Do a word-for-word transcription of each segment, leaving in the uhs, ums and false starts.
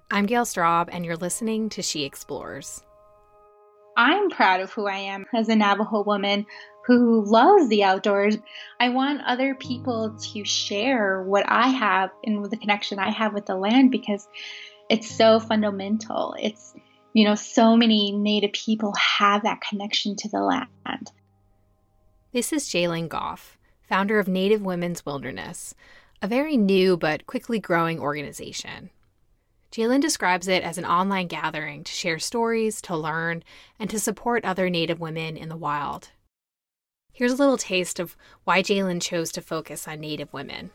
I'm Gail Straub, and you're listening to She Explores. I'm proud of who I am as a Navajo woman who loves the outdoors. I want other people to share what I have and the connection I have with the land because it's so fundamental. It's, you know, so many Native people have that connection to the land. This is Jaylyn Goff, founder of Native Women's Wilderness, a very new but quickly growing organization. Jaylyn describes it as an online gathering to share stories, to learn, and to support other Native women in the wild. Here's a little taste of why Jaylyn chose to focus on Native women.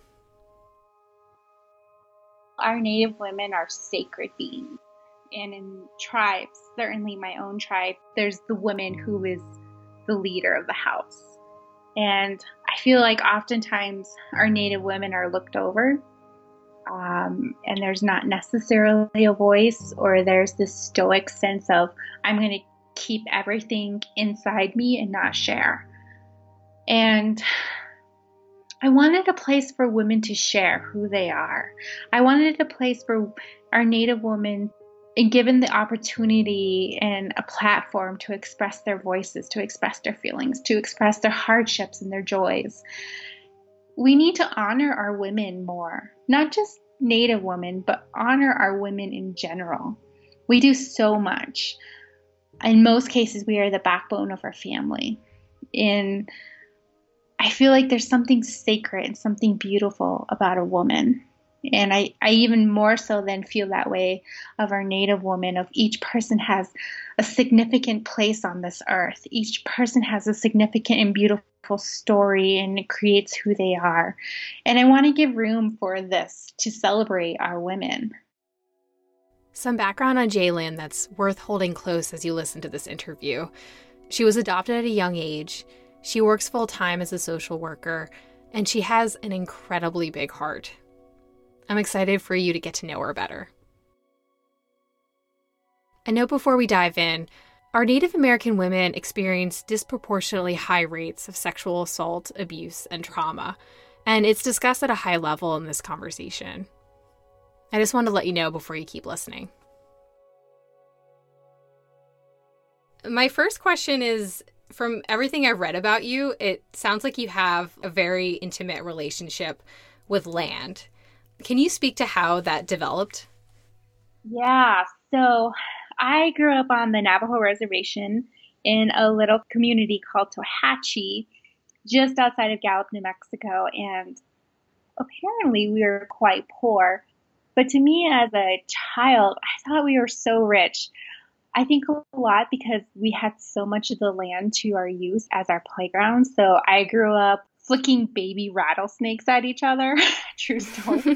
Our Native women are sacred beings. And in tribes, certainly my own tribe, there's the woman who is the leader of the house. And I feel like oftentimes our Native women are looked over. Um, and there's not necessarily a voice, or there's this stoic sense of, I'm going to keep everything inside me and not share. And I wanted a place for women to share who they are. I wanted a place for our Native women, and given the opportunity and a platform to express their voices, to express their feelings, to express their hardships and their joys. We need to honor our women more, not just Native women, but honor our women in general. We do so much. In most cases, we are the backbone of our family. And I feel like there's something sacred and something beautiful about a woman. And I, I even more so than feel that way of our Native woman, of each person has a significant place on this earth. Each person has a significant and beautiful story, and it creates who they are. And I want to give room for this to celebrate our women. Some background on Jaylyn that's worth holding close as you listen to this interview. She was adopted at a young age. She works full-time as a social worker, and she has an incredibly big heart. I'm excited for you to get to know her better. A note before we dive in, our Native American women experience disproportionately high rates of sexual assault, abuse, and trauma, and it's discussed at a high level in this conversation. I just wanted to let you know before you keep listening. My first question is, from everything I've read about you, it sounds like you have a very intimate relationship with land. Can you speak to how that developed? Yeah, so I grew up on the Navajo Reservation in a little community called Tohatchee, just outside of Gallup, New Mexico, and apparently we were quite poor. But to me as a child, I thought we were so rich. I think a lot because we had so much of the land to our use as our playground. So I grew up flicking baby rattlesnakes at each other. True story.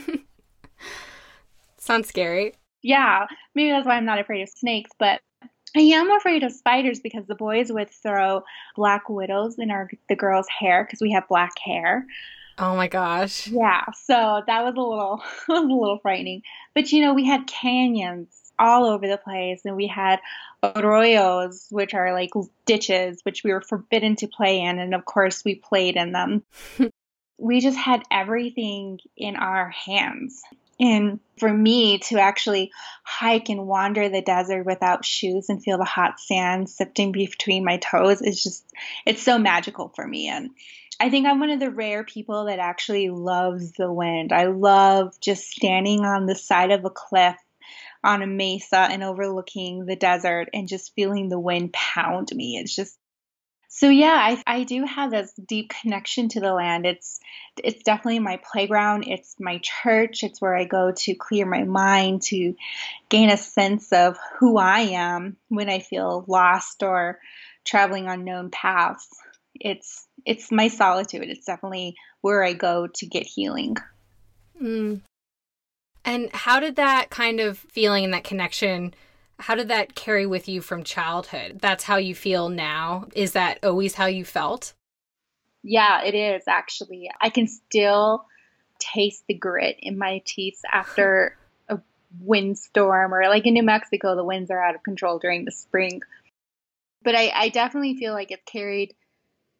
Sounds scary. Yeah, maybe that's why I'm not afraid of snakes, but I am afraid of spiders because the boys would throw black widows in our the girls' hair because we have black hair. Oh my gosh. Yeah, so that was a little was a little frightening. But you know, we had canyons all over the place, and we had arroyos, which are like ditches, which we were forbidden to play in, and of course we played in them. We just had everything in our hands. And for me to actually hike and wander the desert without shoes and feel the hot sand sifting between my toes is just, it's so magical for me. And I think I'm one of the rare people that actually loves the wind. I love just standing on the side of a cliff on a mesa and overlooking the desert and just feeling the wind pound me. It's just, so yeah, I, I do have this deep connection to the land. It's it's definitely my playground. It's my church. It's where I go to clear my mind, to gain a sense of who I am when I feel lost or traveling unknown paths. It's it's my solitude. It's definitely where I go to get healing. Mm. And how did that kind of feeling and that connection, how did that carry with you from childhood? That's how you feel now? Is that always how you felt? Yeah, it is actually. I can still taste the grit in my teeth after a windstorm, or like in New Mexico, the winds are out of control during the spring. But I, I definitely feel like it's carried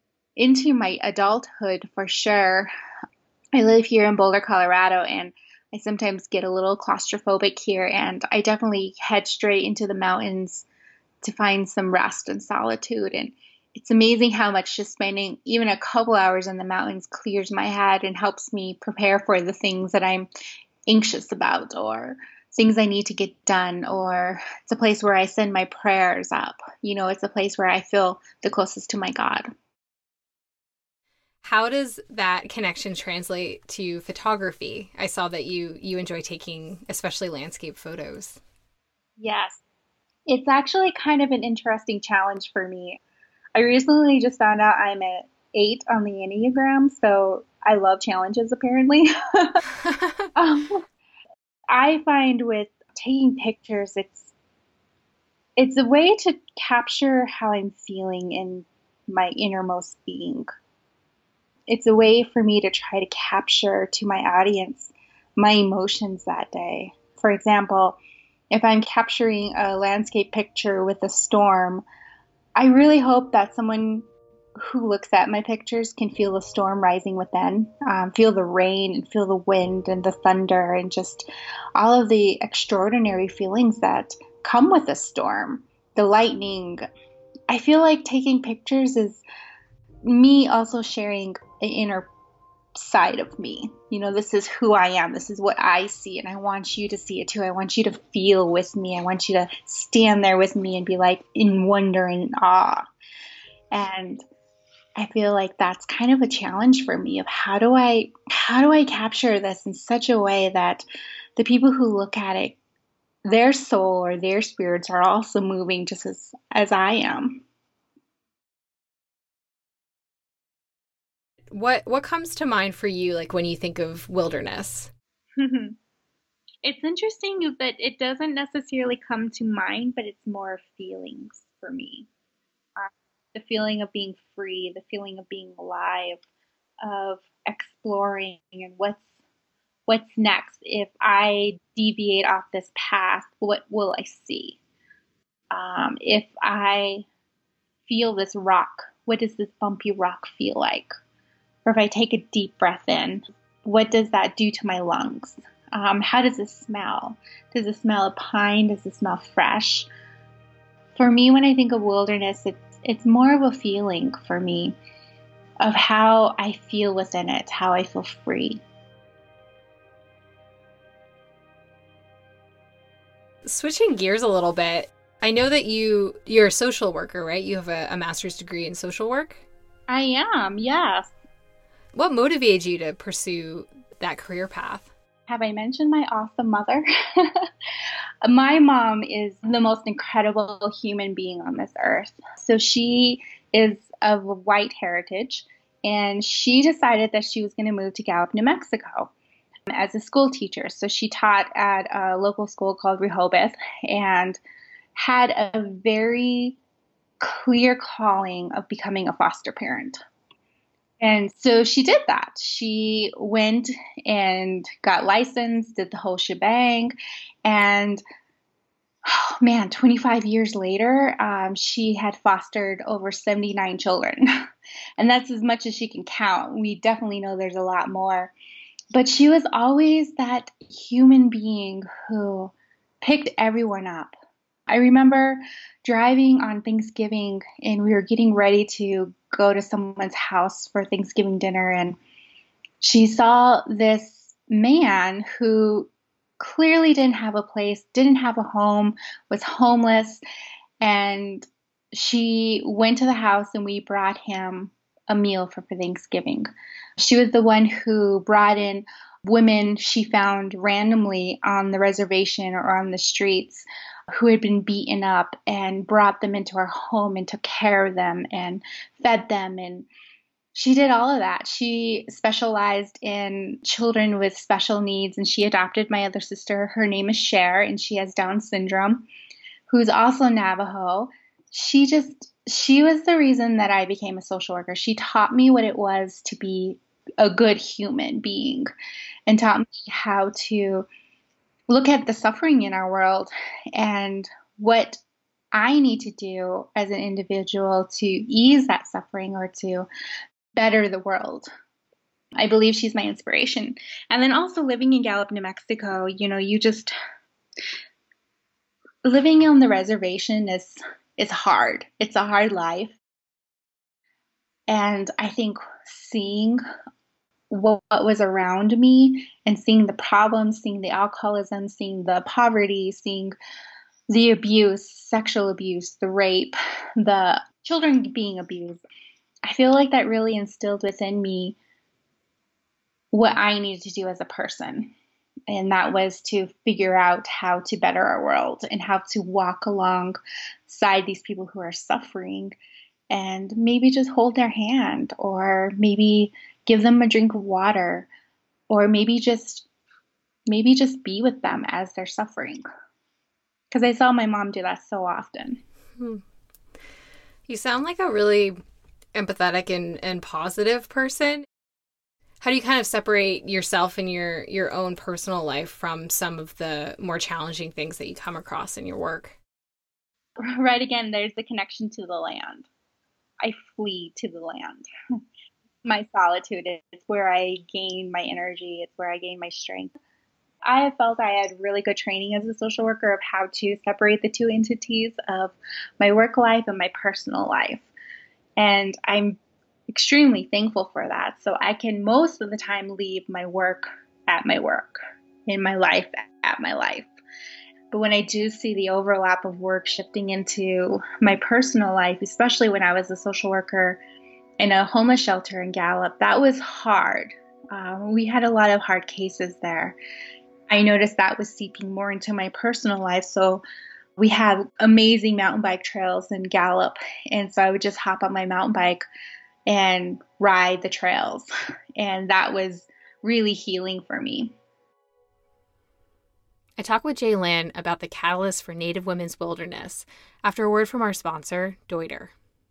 into my adulthood for sure. I live here in Boulder, Colorado, and I sometimes get a little claustrophobic here, and I definitely head straight into the mountains to find some rest and solitude. And it's amazing how much just spending even a couple hours in the mountains clears my head and helps me prepare for the things that I'm anxious about or things I need to get done. Or it's a place where I send my prayers up. You know, it's a place where I feel the closest to my God. How does that connection translate to photography? I saw that you you enjoy taking especially landscape photos. Yes. It's actually kind of an interesting challenge for me. I recently just found out I'm at eight on the Enneagram, so I love challenges apparently. um, I find with taking pictures, it's it's a way to capture how I'm feeling in my innermost being. It's a way for me to try to capture to my audience my emotions that day. For example, if I'm capturing a landscape picture with a storm, I really hope that someone who looks at my pictures can feel the storm rising within, um, feel the rain and feel the wind and the thunder and just all of the extraordinary feelings that come with a storm, the lightning. I feel like taking pictures is me also sharing an inner side of me. You know, this is who I am. This is what I see. And I want you to see it too. I want you to feel with me. I want you to stand there with me and be like in wonder and awe. And I feel like that's kind of a challenge for me of how do I how do I capture this in such a way that the people who look at it, their soul or their spirits are also moving just as as I am. What what comes to mind for you like when you think of wilderness? It's interesting that it doesn't necessarily come to mind, but it's more feelings for me. Uh, the feeling of being free, the feeling of being alive, of exploring and what's what's next. If I deviate off this path, what will I see? Um, if I feel this rock, what does this bumpy rock feel like? Or if I take a deep breath in, what does that do to my lungs? Um, how does it smell? Does it smell of pine? Does it smell fresh? For me, when I think of wilderness, it's it's more of a feeling for me of how I feel within it, how I feel free. Switching gears a little bit, I know that you you're a social worker, right? You have a, a master's degree in social work. I am, yes. What motivated you to pursue that career path? Have I mentioned my awesome mother? My mom is the most incredible human being on this earth. So she is of white heritage, and she decided that she was going to move to Gallup, New Mexico as a school teacher. So she taught at a local school called Rehoboth and had a very clear calling of becoming a foster parent. And so she did that. She went and got licensed, did the whole shebang. And oh man, twenty-five years later, um, she had fostered over seventy-nine children. And that's as much as she can count. We definitely know there's a lot more. But she was always that human being who picked everyone up. I remember driving on Thanksgiving and we were getting ready to go to someone's house for Thanksgiving dinner, and she saw this man who clearly didn't have a place, didn't have a home, was homeless, and she went to the house and we brought him a meal for, for Thanksgiving. She was the one who brought in women she found randomly on the reservation or on the streets who had been beaten up and brought them into our home and took care of them and fed them. And she did all of that. She specialized in children with special needs, and she adopted my other sister. Her name is Cher, and she has Down syndrome, who's also Navajo. She just, she was the reason that I became a social worker. She taught me what it was to be a good human being and taught me how to look at the suffering in our world and what I need to do as an individual to ease that suffering or to better the world. I believe she's my inspiration. And then also living in Gallup, New Mexico, you know, you just living on the reservation is is hard. It's a hard life. And I think seeing what, what was around me and seeing the problems, seeing the alcoholism, seeing the poverty, seeing the abuse, sexual abuse, the rape, the children being abused, I feel like that really instilled within me what I needed to do as a person. And that was to figure out how to better our world and how to walk alongside these people who are suffering and maybe just hold their hand, or maybe give them a drink of water, or maybe just maybe just be with them as they're suffering. Because I saw my mom do that so often. Hmm. You sound like a really empathetic and, and positive person. How do you kind of separate yourself and your, your own personal life from some of the more challenging things that you come across in your work? Right, again, there's the connection to the land. I flee to the land. My solitude is where I gain my energy. It's where I gain my strength. I have felt I had really good training as a social worker of how to separate the two entities of my work life and my personal life. And I'm extremely thankful for that. So I can most of the time leave my work at my work, in my life at my life. But when I do see the overlap of work shifting into my personal life, especially when I was a social worker in a homeless shelter in Gallup, that was hard. Um, we had a lot of hard cases there. I noticed that was seeping more into my personal life. So we had amazing mountain bike trails in Gallup. And so I would just hop on my mountain bike and ride the trails. And that was really healing for me. I talked with Jaylin about the catalyst for Native Women's Wilderness after a word from our sponsor, Deuter.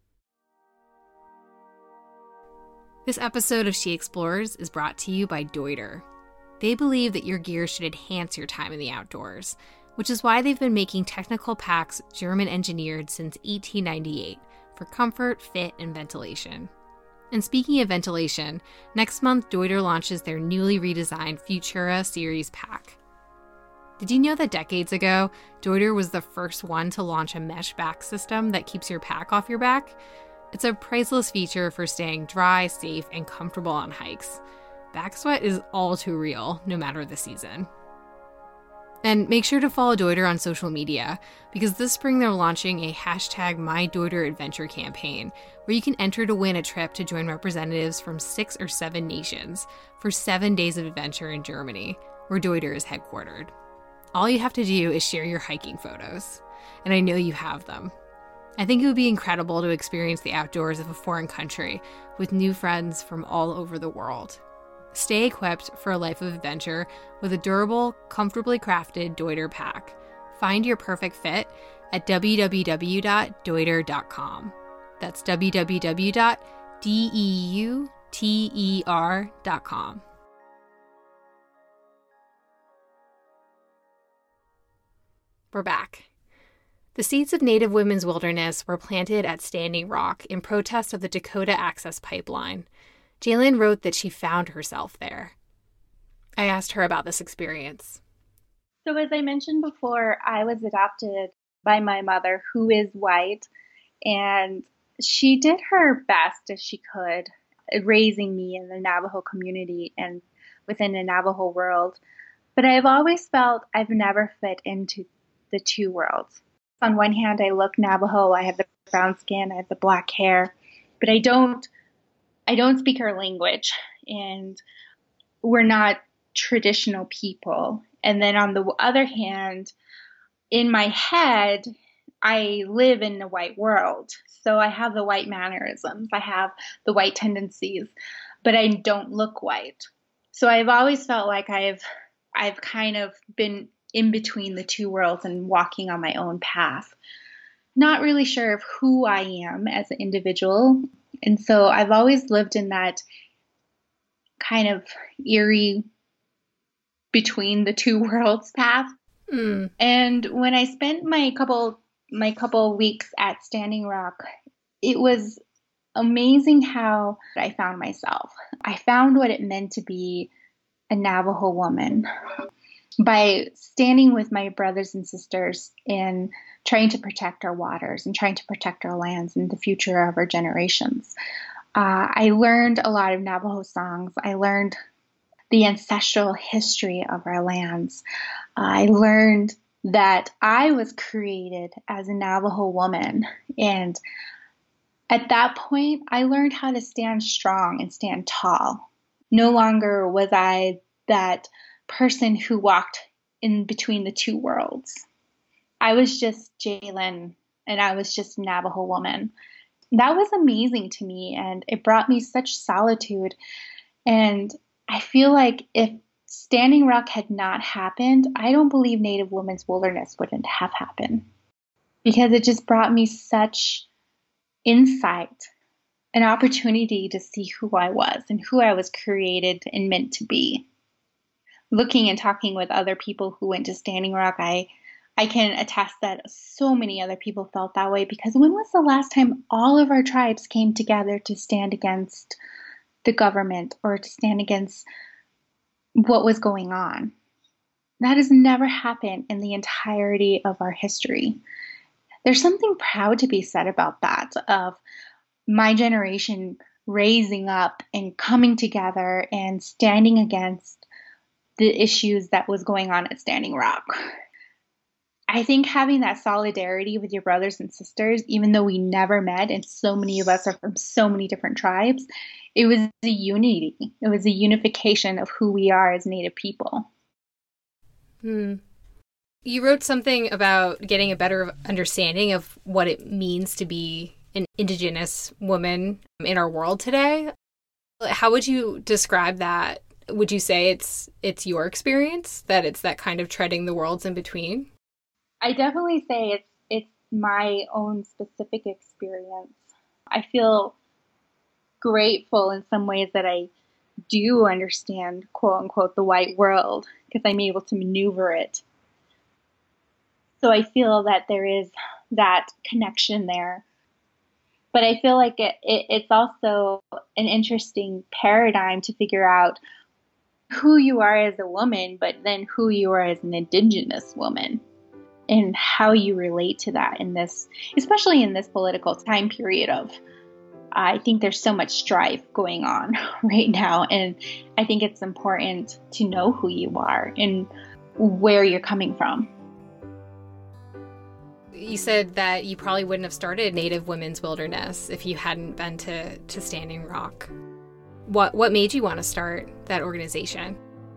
This episode of She Explores is brought to you by Deuter. They believe that your gear should enhance your time in the outdoors, which is why they've been making technical packs German-engineered since eighteen ninety-eight for comfort, fit, and ventilation. And speaking of ventilation, next month Deuter launches their newly redesigned Futura Series pack. Did you know that decades ago, Deuter was the first one to launch a mesh back system that keeps your pack off your back? It's a priceless feature for staying dry, safe, and comfortable on hikes. Back sweat is all too real, no matter the season. And make sure to follow Deuter on social media, because this spring they're launching a hashtag MyDeuterAdventure campaign, where you can enter to win a trip to join representatives from six or seven nations for seven days of adventure in Germany, where Deuter is headquartered. All you have to do is share your hiking photos, and I know you have them. I think it would be incredible to experience the outdoors of a foreign country with new friends from all over the world. Stay equipped for a life of adventure with a durable, comfortably crafted Deuter pack. Find your perfect fit at w w w dot deuter dot com. That's w w w dot deuter dot com. We're back. The seeds of Native Women's Wilderness were planted at Standing Rock in protest of the Dakota Access Pipeline. Jaylin wrote that she found herself there. I asked her about this experience. So as I mentioned before, I was adopted by my mother, who is white, and she did her best as she could raising me in the Navajo community and within the Navajo world. But I've always felt I've never fit into the two worlds. On one hand, I look Navajo, I have the brown skin, I have the black hair, but I don't I don't speak her language, and we're not traditional people. And then on the other hand, in my head, I live in the white world. So I have the white mannerisms, I have the white tendencies, but I don't look white. So I've always felt like I've I've kind of been in between the two worlds and walking on my own path. Not really sure of who I am as an individual. And so I've always lived in that kind of eerie between the two worlds path. Mm. And when I spent my couple my couple weeks at Standing Rock, it was amazing how I found myself. I found what it meant to be a Navajo woman by standing with my brothers and sisters in trying to protect our waters and trying to protect our lands and the future of our generations. Uh, I learned a lot of Navajo songs. I learned the ancestral history of our lands. I learned that I was created as a Navajo woman. And at that point, I learned how to stand strong and stand tall. No longer was I that person who walked in between the two worlds. I was just Jaylin, and I was just a Navajo woman. That was amazing to me, and it brought me such solitude. And I feel like if Standing Rock had not happened, I don't believe Native Women's Wilderness wouldn't have happened, because it just brought me such insight, an opportunity to see who I was and who I was created and meant to be. Looking and talking with other people who went to Standing Rock, I I can attest that so many other people felt that way, because when was the last time all of our tribes came together to stand against the government or to stand against what was going on? That has never happened in the entirety of our history. There's something proud to be said about that, of my generation raising up and coming together and standing against the issues that was going on at Standing Rock. I think having that solidarity with your brothers and sisters, even though we never met and so many of us are from so many different tribes, it was a unity. It was a unification of who we are as Native people. Hmm. You wrote something about getting a better understanding of what it means to be an Indigenous woman in our world today. How would you describe that? Would you say it's it's your experience, that it's that kind of treading the worlds in between? I definitely say it's it's my own specific experience. I feel grateful in some ways that I do understand, quote unquote, the white world, because I'm able to maneuver it. So I feel that there is that connection there. But I feel like it, it, it's also an interesting paradigm to figure out who you are as a woman, but then who you are as an Indigenous woman, and how you relate to that in this, especially in this political time period of, I think there's so much strife going on right now. And I think it's important to know who you are and where you're coming from. You said that you probably wouldn't have started Native Women's Wilderness if you hadn't been to, to Standing Rock. What what made you want to start that organization?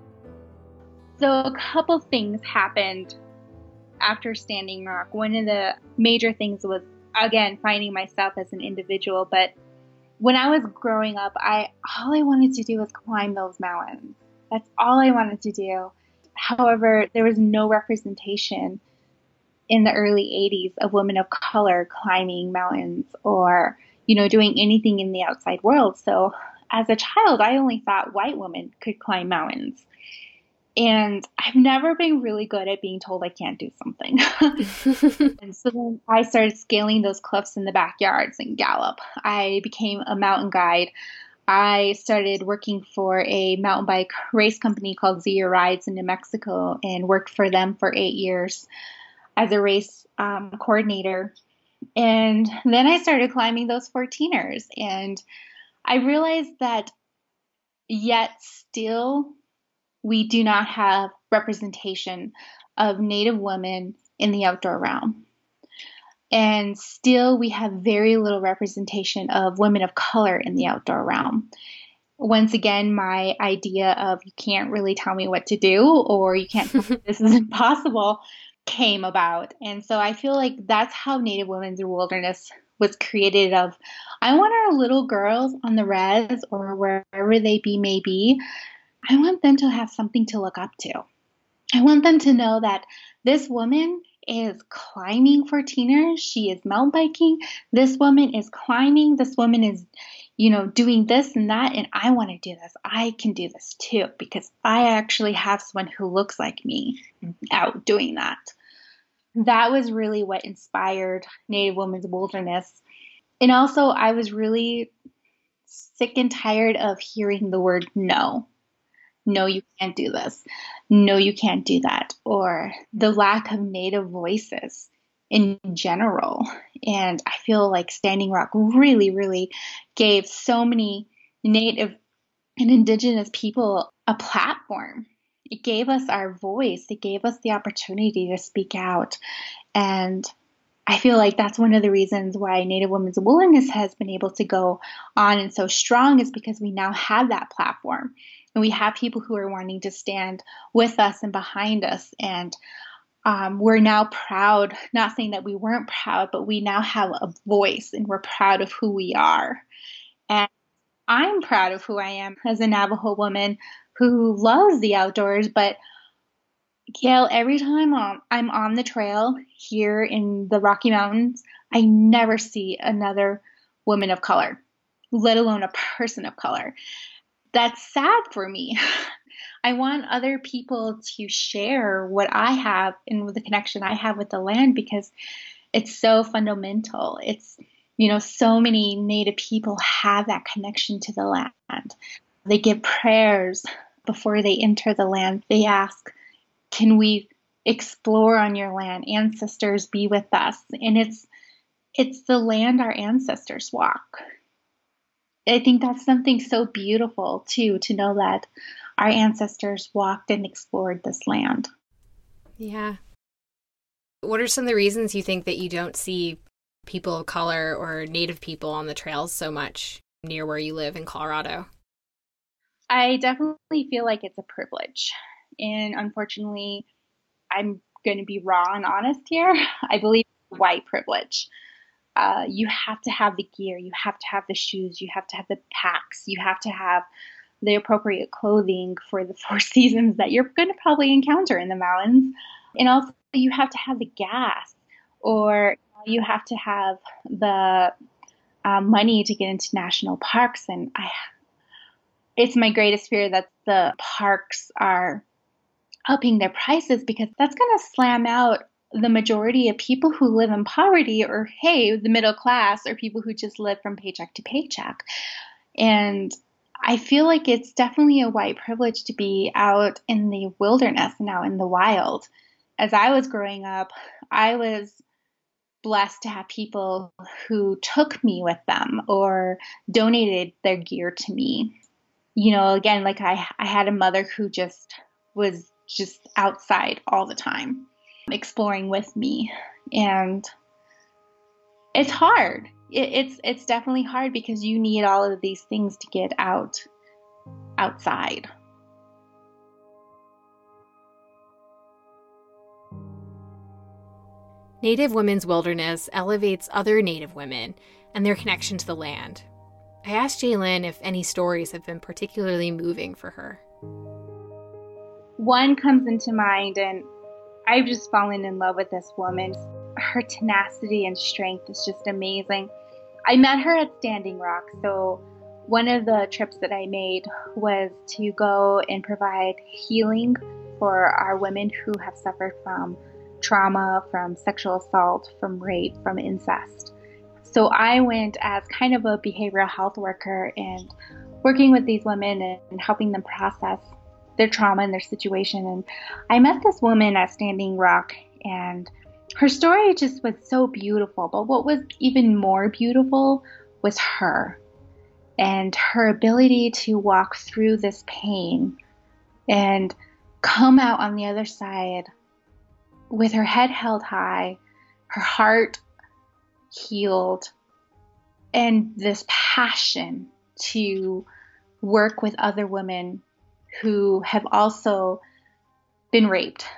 So a couple things happened after Standing Rock. One of the major things was, again, finding myself as an individual. But when I was growing up, I all I wanted to do was climb those mountains. That's all I wanted to do. However, there was no representation in the early eighties of women of color climbing mountains or, you know, doing anything in the outside world. So as a child, I only thought white women could climb mountains. And I've never been really good at being told I can't do something. And so then I started scaling those cliffs in the backyards in Gallup. I became a mountain guide. I started working for a mountain bike race company called Zia Rides in New Mexico and worked for them for eight years as a race um, coordinator. And then I started climbing those fourteeners. And I realized that yet still we do not have representation of Native women in the outdoor realm. And still we have very little representation of women of color in the outdoor realm. Once again, my idea of you can't really tell me what to do, or you can't tell me this is impossible, came about. And so I feel like that's how Native Women's Wilderness was created. Of, I want our little girls on the res or wherever they be may be, I want them to have something to look up to. I want them to know that this woman is climbing fourteeners. She is mountain biking. This woman is climbing. This woman is, you know, doing this and that. And I want to do this. I can do this too, because I actually have someone who looks like me out doing that. That was really what inspired Native Women's Wilderness. And also, I was really sick and tired of hearing the word no. No, you can't do this. No, you can't do that. Or the lack of Native voices in general. And I feel like Standing Rock really, really gave so many Native and Indigenous people a platform. It gave us our voice. It gave us the opportunity to speak out. And I feel like that's one of the reasons why Native Women's Wilderness has been able to go on and so strong, is because we now have that platform. And we have people who are wanting to stand with us and behind us. And um, we're now proud, not saying that we weren't proud, but we now have a voice and we're proud of who we are. And I'm proud of who I am as a Navajo woman who loves the outdoors. But Gail, every time um, I'm on the trail here in the Rocky Mountains, I never see another woman of color, let alone a person of color. That's sad for me. I want other people to share what I have and the connection I have with the land, because it's so fundamental. It's, you know, so many Native people have that connection to the land. They give prayers before they enter the land. They ask, can we explore on your land? Ancestors, be with us. And it's it's the land our ancestors walk. I think that's something so beautiful too, to know that our ancestors walked and explored this land. Yeah. What are some of the reasons you think that you don't see people of color or Native people on the trails so much near where you live in Colorado? I definitely feel like it's a privilege. And unfortunately, I'm going to be raw and honest here. I believe it's white privilege. Uh, you have to have the gear, you have to have the shoes, you have to have the packs, you have to have the appropriate clothing for the four seasons that you're going to probably encounter in the mountains. And also, you have to have the gas, or you have to have the uh, money to get into national parks. And I, it's my greatest fear that the parks are upping their prices, because that's going to slam out the majority of people who live in poverty, or, hey, the middle class, or people who just live from paycheck to paycheck. And I feel like it's definitely a white privilege to be out in the wilderness and out in the wild. As I was growing up, I was blessed to have people who took me with them or donated their gear to me. You know, again, like I, I had a mother who just was just outside all the time, exploring with me. And it's hard. It, it's it's definitely hard, because you need all of these things to get out outside. Native Women's Wilderness elevates other Native women and their connection to the land. I asked Jaylin if any stories have been particularly moving for her. One comes into mind, and I've just fallen in love with this woman. Her tenacity and strength is just amazing. I met her at Standing Rock, so one of the trips that I made was to go and provide healing for our women who have suffered from trauma, from sexual assault, from rape, from incest. So I went as kind of a behavioral health worker and working with these women and helping them process their trauma and their situation. And I met this woman at Standing Rock, and her story just was so beautiful. But what was even more beautiful was her and her ability to walk through this pain and come out on the other side with her head held high, her heart healed, and this passion to work with other women who have also been raped.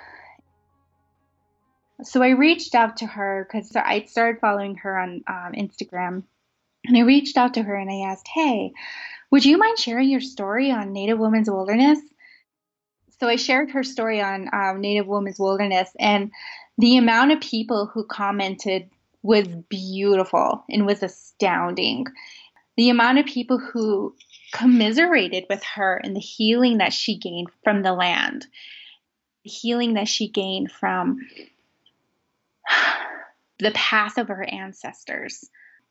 So I reached out to her because I started following her on um, Instagram. And I reached out to her and I asked, hey, would you mind sharing your story on Native Women's Wilderness? So I shared her story on um, Native Women's Wilderness, and the amount of people who commented was beautiful and was astounding. The amount of people who commiserated with her and the healing that she gained from the land, the healing that she gained from the path of her ancestors.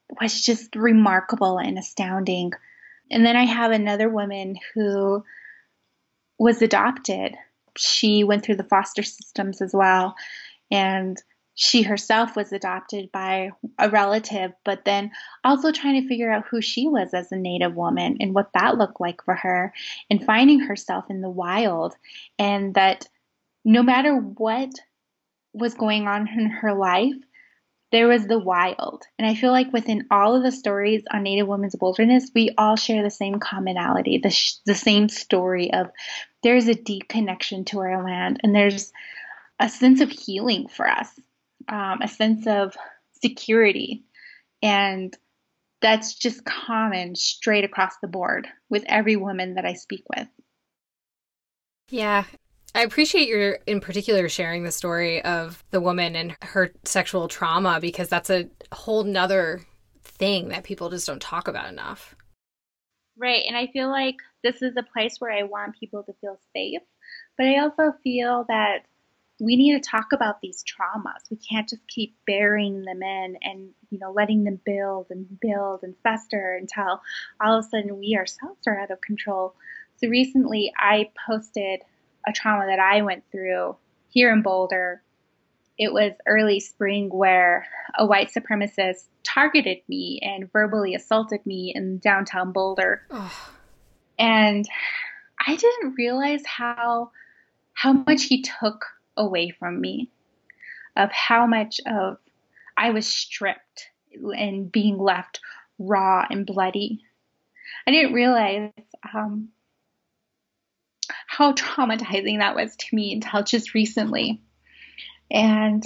was just remarkable and astounding. And then I have another woman who was adopted. She went through the foster systems as well. And she herself was adopted by a relative, but then also trying to figure out who she was as a Native woman and what that looked like for her, and finding herself in the wild. And that no matter what was going on in her life, there was the wild. And I feel like within all of the stories on Native Women's Wilderness, we all share the same commonality, the, sh- the same story of there's a deep connection to our land, and there's a sense of healing for us, um, a sense of security. And that's just common straight across the board with every woman that I speak with. Yeah. I appreciate your, in particular, sharing the story of the woman and her sexual trauma, because that's a whole nother thing that people just don't talk about enough. Right. And I feel like this is a place where I want people to feel safe, but I also feel that we need to talk about these traumas. We can't just keep burying them in and, you know, letting them build and build and fester until all of a sudden we ourselves are out of control. So recently I posted a trauma that I went through here in Boulder. It was early spring where a white supremacist targeted me and verbally assaulted me in downtown Boulder. Oh. And I didn't realize how how much he took away from me, of how much of I was stripped and being left raw and bloody. I didn't realize um, how traumatizing that was to me until just recently. And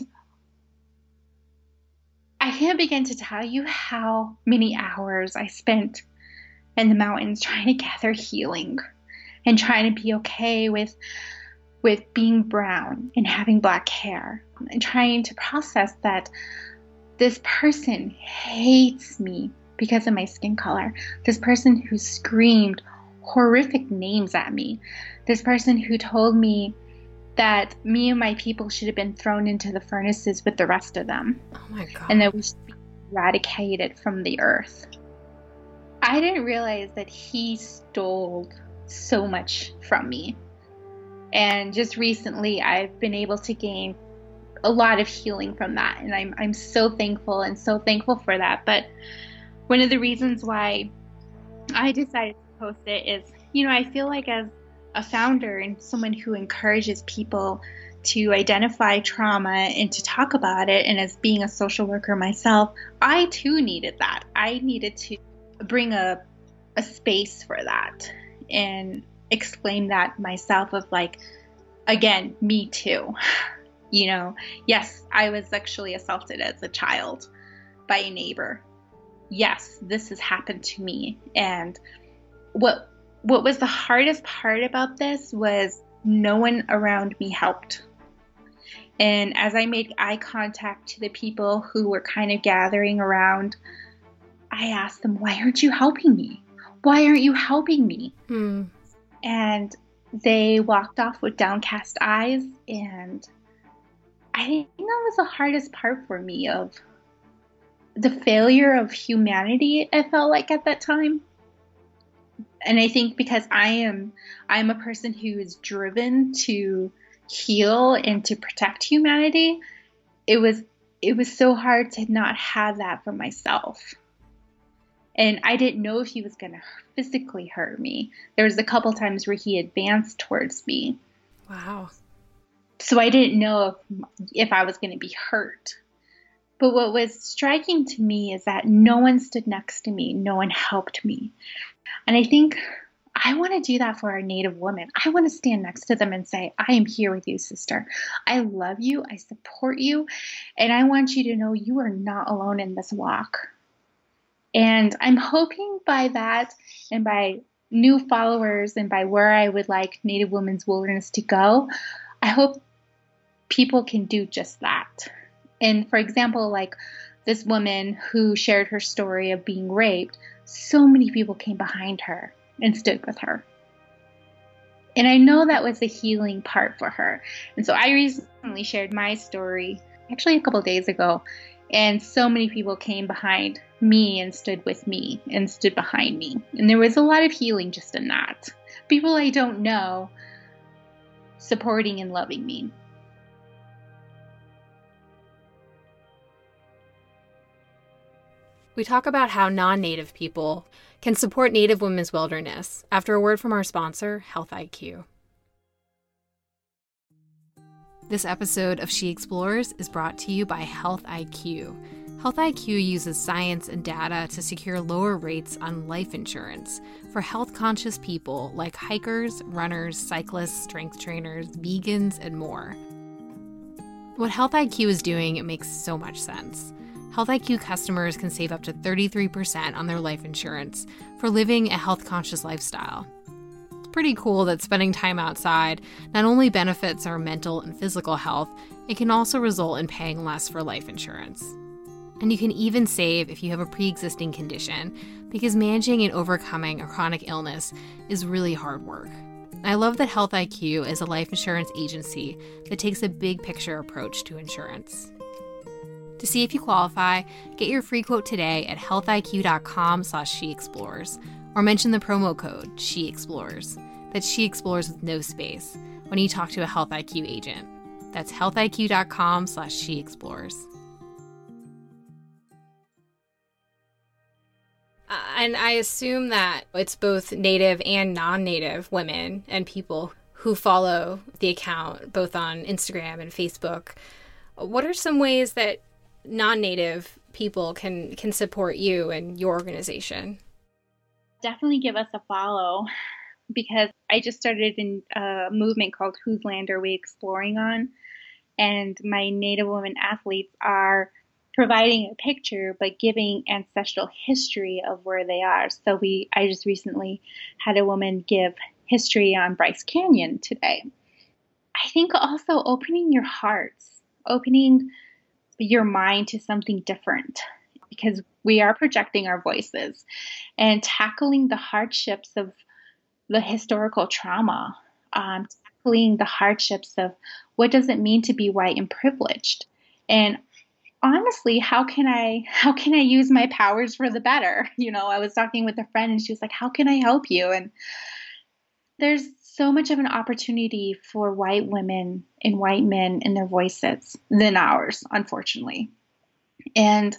I can't begin to tell you how many hours I spent in the mountains trying to gather healing and trying to be okay with with being brown and having black hair, and trying to process that this person hates me because of my skin color. This person who screamed horrific names at me. This person who told me that me and my people should have been thrown into the furnaces with the rest of them. Oh my God. And that we should be eradicated from the earth. I didn't realize that he stole so much from me. And just recently, I've been able to gain a lot of healing from that. And I'm I'm so thankful and so thankful for that. But one of the reasons why I decided to post it is, you know, I feel like as a founder and someone who encourages people to identify trauma and to talk about it, and as being a social worker myself, I too needed that. I needed to bring a a space for that and explain that myself, of like, again, me too. You know, yes, I was sexually assaulted as a child by a neighbor. Yes, this has happened to me. And what what was the hardest part about this was no one around me helped. And as I made eye contact to the people who were kind of gathering around, I asked them, why aren't you helping me? Why aren't you helping me? Hmm. And they walked off with downcast eyes. And I think that was the hardest part for me, of the failure of humanity, I felt like at that time. And I think because I am I'm a person who is driven to heal and to protect humanity, it was it was so hard to not have that for myself. And I didn't know if he was going to physically hurt me. There was a couple times where he advanced towards me. Wow. So I didn't know if, if I was going to be hurt. But what was striking to me is that no one stood next to me. No one helped me. And I think I want to do that for our Native women. I want to stand next to them and say, I am here with you, sister. I love you. I support you. And I want you to know you are not alone in this walk. And I'm hoping by that, and by new followers, and by where I would like Native Women's Wilderness to go, I hope people can do just that. And for example, like this woman who shared her story of being raped, so many people came behind her and stood with her. And I know that was the healing part for her. And so I recently shared my story, actually a couple of days ago, And so many people came behind me and stood with me and stood behind me. And there was a lot of healing just in that. People I don't know supporting and loving me. We talk about how non-Native people can support Native women's wilderness after a word from our sponsor, Health I Q. This episode of She Explores is brought to you by Health I Q. Health I Q uses science and data to secure lower rates on life insurance for health-conscious people like hikers, runners, cyclists, strength trainers, vegans, and more. What Health I Q is doing, it makes so much sense. Health I Q customers can save up to thirty-three percent on their life insurance for living a health-conscious lifestyle. It's pretty cool that spending time outside not only benefits our mental and physical health, it can also result in paying less for life insurance. And you can even save if you have a pre-existing condition, because managing and overcoming a chronic illness is really hard work. I love that Health I Q is a life insurance agency that takes a big picture approach to insurance. To see if you qualify, get your free quote today at healthiq.com slash sheexplores, or mention the promo code SheExplores. That's She Explores with no space when you talk to a Health I Q agent. That's healthiq.com slash sheexplores. Uh, and I assume that it's both Native and non-Native women and people who follow the account, both on Instagram and Facebook. What are some ways that non-Native people can can support you and your organization? Definitely give us a follow, because I just started in a movement called Whose Land Are We Exploring On? And my Native women athletes are providing a picture, but giving ancestral history of where they are. So we, I just recently had a woman give history on Bryce Canyon today. I think also opening your hearts, opening your mind to something different, because we are projecting our voices and tackling the hardships of the historical trauma, um, tackling the hardships of what does it mean to be white and privileged. And honestly, how can I, how can I use my powers for the better? You know, I was talking with a friend and she was like, how can I help you? And there's so much of an opportunity for white women and white men in their voices than ours, unfortunately. And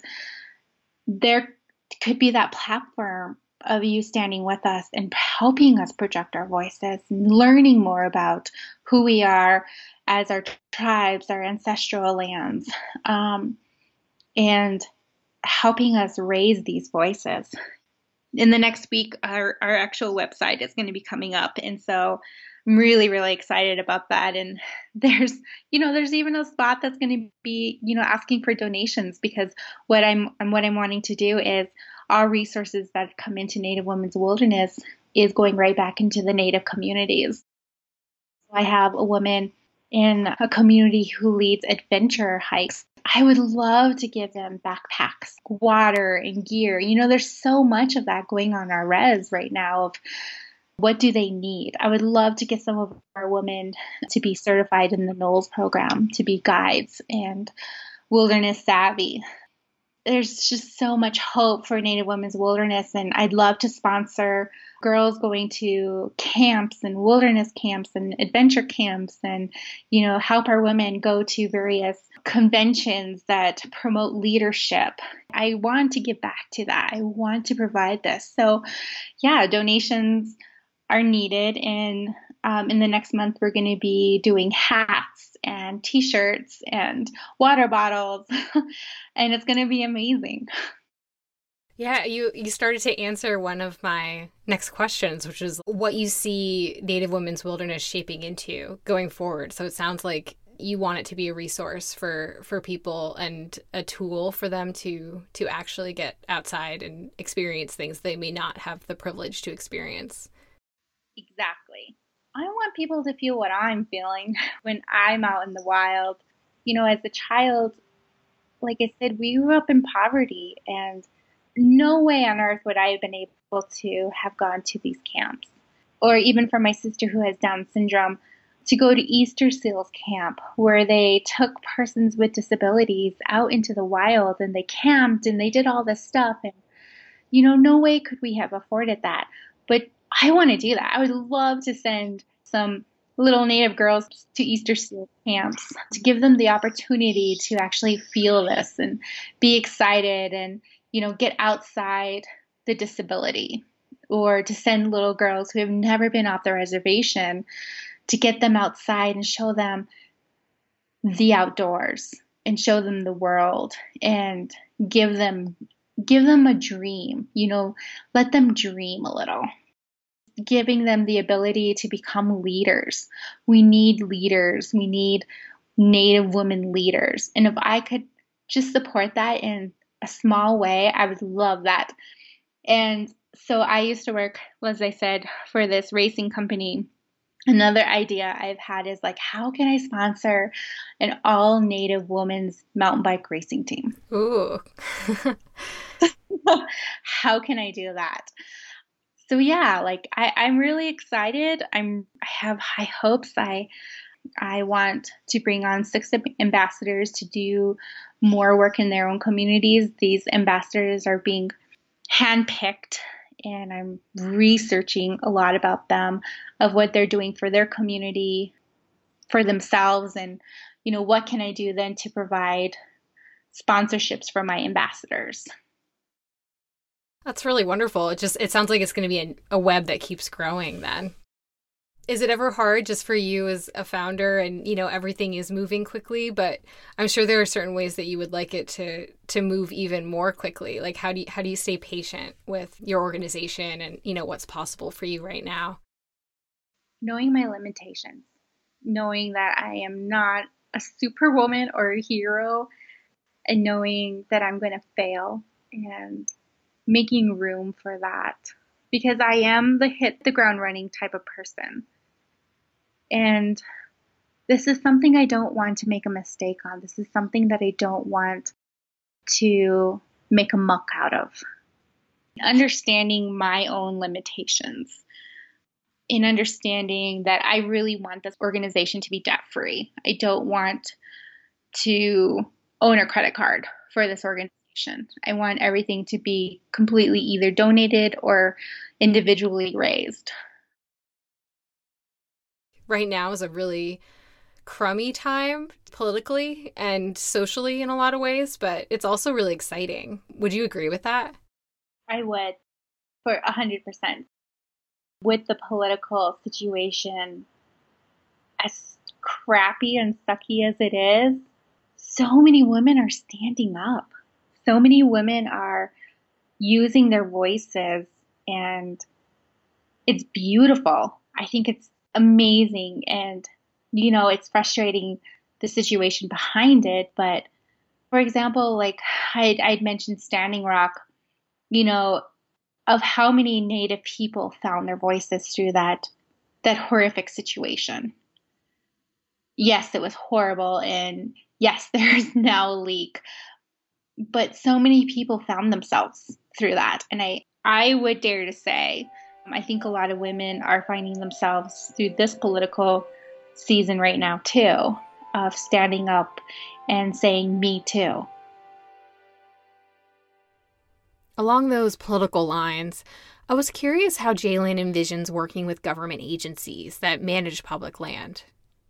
there could be that platform of you standing with us and helping us project our voices, and learning more about who we are as our tribes, our ancestral lands, um, and helping us raise these voices. In the next week, our, our actual website is going to be coming up. And so I'm really, really excited about that. And there's, you know, there's even a spot that's going to be, you know, asking for donations, because what I'm, what I'm wanting to do is our resources that come into Native Women's Wilderness is going right back into the Native communities. I have a woman in a community who leads adventure hikes. I would love to give them backpacks, water, and gear. You know, there's so much of that going on our res right now of what do they need. I would love to get some of our women to be certified in the NOLS program, to be guides and wilderness savvy. There's just so much hope for Native Women's Wilderness, and I'd love to sponsor girls going to camps and wilderness camps and adventure camps, and, you know, help our women go to various conventions that promote leadership. I want to give back to that. I want to provide this. So, yeah, donations are needed, and um, in the next month, we're going to be doing hats and t-shirts and water bottles, and it's going to be amazing. Yeah, you, you started to answer one of my next questions, which is what you see Native Women's Wilderness shaping into going forward. So it sounds like you want it to be a resource for, for people and a tool for them to, to actually get outside and experience things they may not have the privilege to experience. Exactly. I want people to feel what I'm feeling when I'm out in the wild. You know, as a child, like I said, we grew up in poverty, and no way on earth would I have been able to have gone to these camps. Or even for my sister who has Down syndrome, to go to Easter Seals Camp, where they took persons with disabilities out into the wild and they camped and they did all this stuff. And, you know, no way could we have afforded that. But I want to do that. I would love to send some little Native girls to Easter Seals camps to give them the opportunity to actually feel this and be excited and, you know, get outside the disability, or to send little girls who have never been off the reservation to get them outside and show them the outdoors and show them the world and give them give them a dream, you know, let them dream a little. Giving them the ability to become leaders. We need leaders. We need Native women leaders. And if I could just support that in a small way, I would love that. And so I used to work, as I said, for this racing company. Another idea I've had is like, how can I sponsor an all Native women's mountain bike racing team? Ooh. How can I do that? So yeah, like I, I'm really excited. I'm I have high hopes. I I want to bring on six ambassadors to do more work in their own communities. These ambassadors are being handpicked, and I'm researching a lot about them, of what they're doing for their community, for themselves, and, you know, what can I do then to provide sponsorships for my ambassadors. That's really wonderful. It just, it sounds like it's going to be a, a web that keeps growing then. Is it ever hard just for you as a founder, and, you know, everything is moving quickly, but I'm sure there are certain ways that you would like it to to move even more quickly. Like how do you, how do you stay patient with your organization and, you know, what's possible for you right now? Knowing my limitations, knowing that I am not a superwoman or a hero, and knowing that I'm going to fail, and making room for that, because I am the hit the ground running type of person. And this is something I don't want to make a mistake on. This is something that I don't want to make a muck out of. Understanding my own limitations, in understanding that I really want this organization to be debt free. I don't want to own a credit card for this organization. I want everything to be completely either donated or individually raised. Right now is a really crummy time politically and socially in a lot of ways, but it's also really exciting. Would you agree with that? I would, for a hundred percent. With the political situation, as crappy and sucky as it is, so many women are standing up. So many women are using their voices, and it's beautiful. I think it's amazing. And, you know, it's frustrating, the situation behind it. But for example, like I'd, I'd mentioned Standing Rock, you know, of how many Native people found their voices through that, that horrific situation. Yes, it was horrible. And yes, there's now a leak, but so many people found themselves through that. And I, I would dare to say, I think a lot of women are finding themselves through this political season right now too, of standing up and saying, me too. Along those political lines, I was curious how Jaylin envisions working with government agencies that manage public land.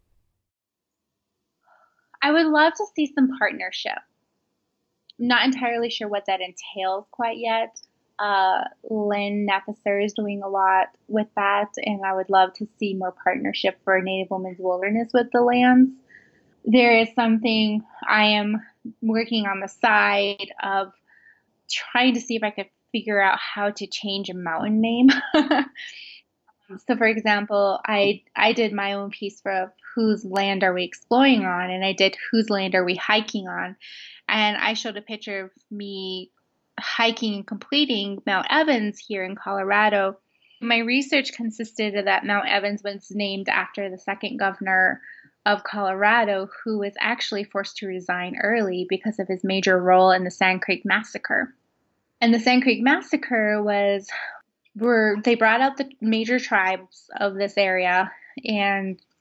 I would love to see some partnership. Not entirely sure what that entails quite yet. Uh, Lynn Nafasur is doing a lot with that, and I would love to see more partnership for Native Women's Wilderness with the lands. There is something I am working on the side of trying to see if I could figure out how to change a mountain name. So, for example, I I did my own piece for whose land are we exploring on, and I did whose land are we hiking on, and I showed a picture of me hiking and completing Mount Evans here in Colorado. My research consisted of that Mount Evans was named after the second governor of Colorado, who was actually forced to resign early because of his major role in the Sand Creek Massacre. And the Sand Creek Massacre was were they brought out the major tribes of this area and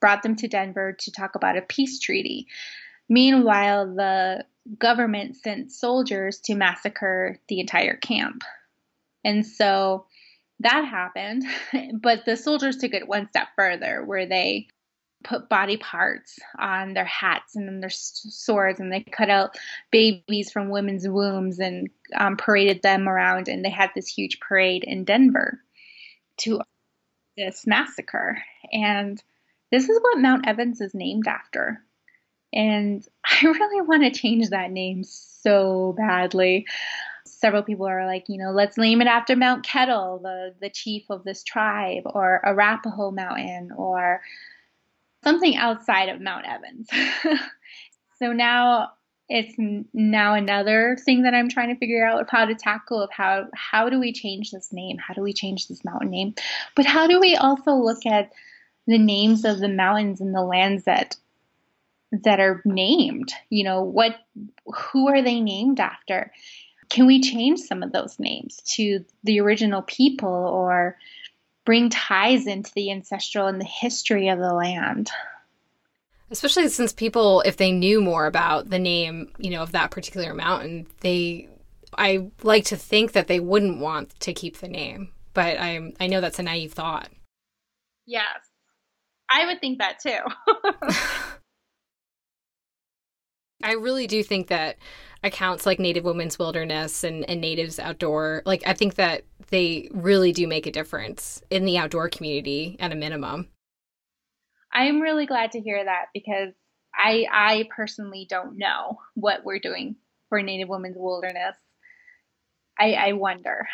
brought them to Denver to talk about a peace treaty. Meanwhile, the government sent soldiers to massacre the entire camp. And so that happened, but the soldiers took it one step further, where they put body parts on their hats and their swords, and they cut out babies from women's wombs and um, paraded them around. And they had this huge parade in Denver to this massacre. And this is what Mount Evans is named after. And I really want to change that name so badly. Several people are like, you know, let's name it after Mount Kettle, the, the chief of this tribe, or Arapaho Mountain, or something outside of Mount Evans. So now it's now another thing that I'm trying to figure out of how to tackle of how, how do we change this name? How do we change this mountain name? But how do we also look at the names of the mountains and the lands that that are named? You know, what, who are they named after? Can we change some of those names to the original people, or bring ties into the ancestral and the history of the land? Especially since people, if they knew more about the name, you know, of that particular mountain, they, I like to think that they wouldn't want to keep the name. But I'm, I know that's a naive thought. Yes, I would think that too. I really do think that accounts like Native Women's Wilderness and, and Natives Outdoor, like, I think that they really do make a difference in the outdoor community at a minimum. I'm really glad to hear that, because I I personally don't know what we're doing for Native Women's Wilderness. I, I wonder.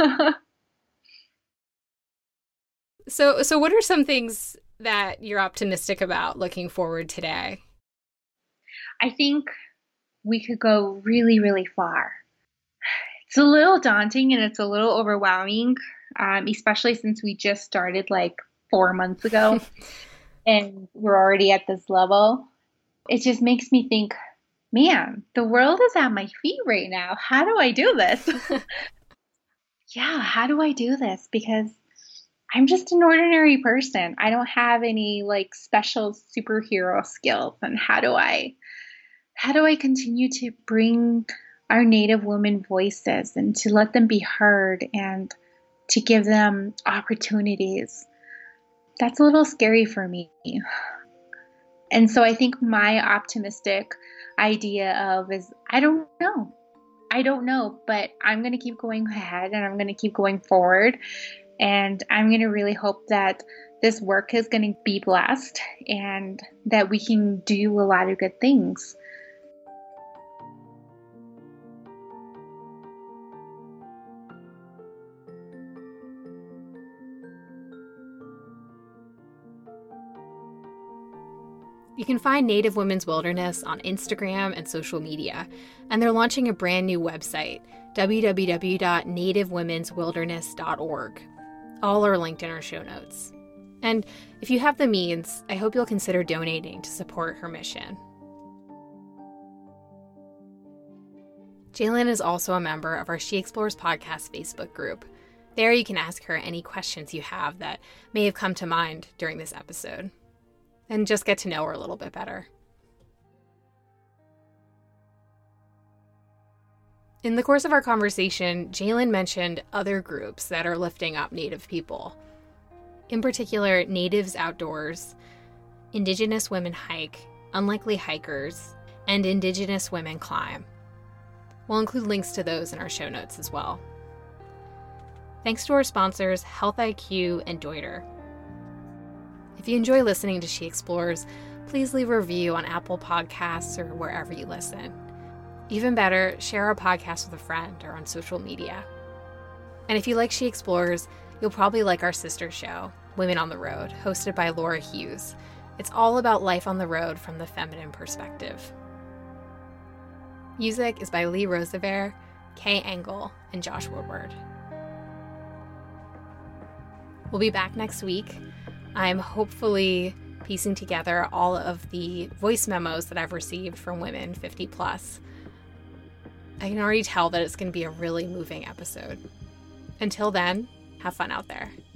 so so what are some things that you're optimistic about looking forward today? I think we could go really, really far. It's a little daunting and it's a little overwhelming, um, especially since we just started like four months ago and we're already at this level. It just makes me think, man, the world is at my feet right now. How do I do this? Yeah, how do I do this? Because I'm just an ordinary person. I don't have any like special superhero skills. And how do I How do I continue to bring our Native women voices and to let them be heard and to give them opportunities? That's a little scary for me. And so I think my optimistic idea of is, I don't know. I don't know, but I'm going to keep going ahead and I'm going to keep going forward. And I'm going to really hope that this work is going to be blessed and that we can do a lot of good things. You can find Native Women's Wilderness on Instagram and social media, and they're launching a brand new website, w w w dot native womens wilderness dot org. All are linked in our show notes. And if you have the means, I hope you'll consider donating to support her mission. Jaylin is also a member of our She Explores podcast Facebook group. There you can ask her any questions you have that may have come to mind during this episode, and just get to know her a little bit better. In the course of our conversation, Jaylin mentioned other groups that are lifting up Native people. In particular, Natives Outdoors, Indigenous Women Hike, Unlikely Hikers, and Indigenous Women Climb. We'll include links to those in our show notes as well. Thanks to our sponsors, Health I Q and Deuter. If you enjoy listening to She Explores, please leave a review on Apple Podcasts or wherever you listen. Even better, share our podcast with a friend or on social media. And if you like She Explores, you'll probably like our sister show, Women on the Road, hosted by Laura Hughes. It's all about life on the road from the feminine perspective. Music is by Lee Roosevelt, Kay Engel, and Josh Woodward. We'll be back next week. I'm hopefully piecing together all of the voice memos that I've received from women fifty plus. I can already tell that it's going to be a really moving episode. Until then, have fun out there.